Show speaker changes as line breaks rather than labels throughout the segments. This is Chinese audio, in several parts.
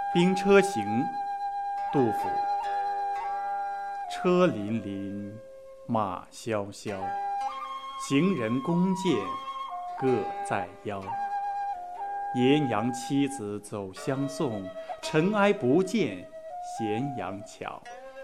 兵车行，杜甫。车辚辚，马萧萧，行人弓箭各在腰。爷娘妻子走相送，尘埃不见咸阳桥。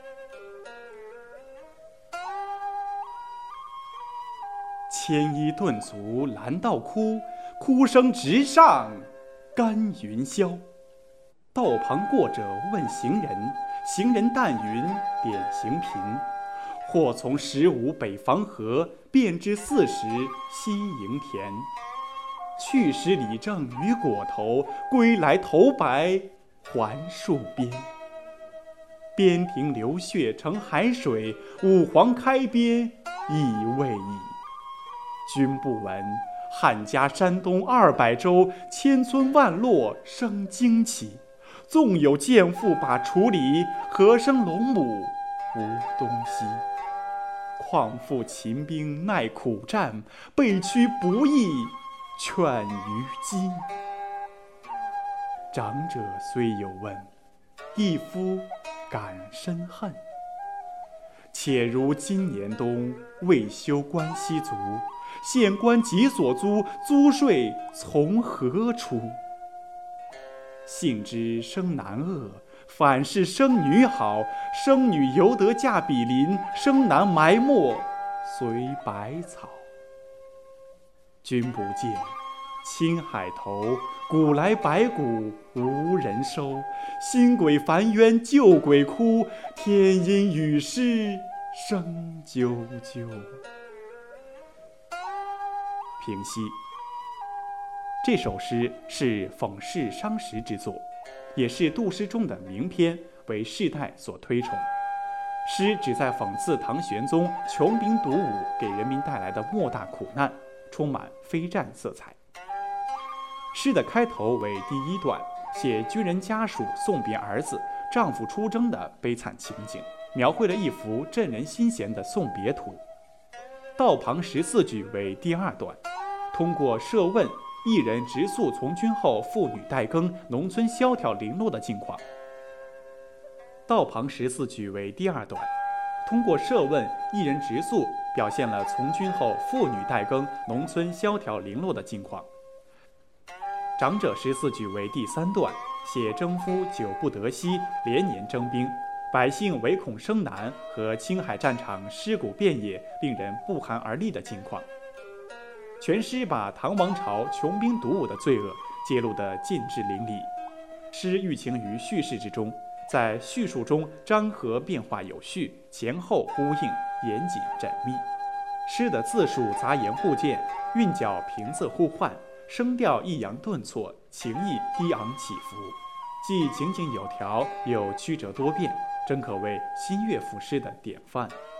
牵衣顿足拦道哭，哭声直上干云霄。道旁过者问行人，行人但云点行频。或从15北防河，便至40西营田。去时李正与裹头，归来头白还戍边。边庭流血成海水，五皇开边意未已。君不闻，汉家山东200州，千村万落生旌旗。纵有剑妇把处理，何生龙母无东西。况复秦兵耐苦战，被驱不义劝于今。长者虽有问，一夫感深恨。且如今年冬，未休关西卒，县官急所租，租税从何出？幸知生男恶，反是生女好。生女犹得嫁比邻，生男埋没随百草。君不见，青海头，古来白骨无人收。新鬼烦冤旧鬼哭，天阴雨湿声啾啾。平息。这首诗是讽世伤时之作，也是杜诗中的名篇，为世代所推崇。诗旨在讽刺唐玄宗穷兵黩武给人民带来的莫大苦难，充满非战色彩。诗的开头为第1段，写军人家属送别儿子、丈夫出征的悲惨情景，描绘了一幅振人心弦的送别图。道旁14句为第2段，通过设问一人直诉从军后妇女待耕、农村萧条零落的境况。道旁14句为第2段，通过设问一人直诉，表现了从军后妇女待耕、农村萧条零落的境况。长者14句为第3段，写征夫久不得息，连年征兵，百姓唯恐生男和青海战场尸骨遍野，令人不寒而栗的境况。全诗把唐王朝穷兵黩武的罪恶揭露得尽致淋漓。诗寓情于叙事之中，在叙述中张合变化有序，前后呼应，严谨缜密。诗的字数杂言互见，韵脚平仄互换，声调抑扬顿挫，情意低昂起伏，既井井有条，又曲折多变，真可谓新乐府诗的典范。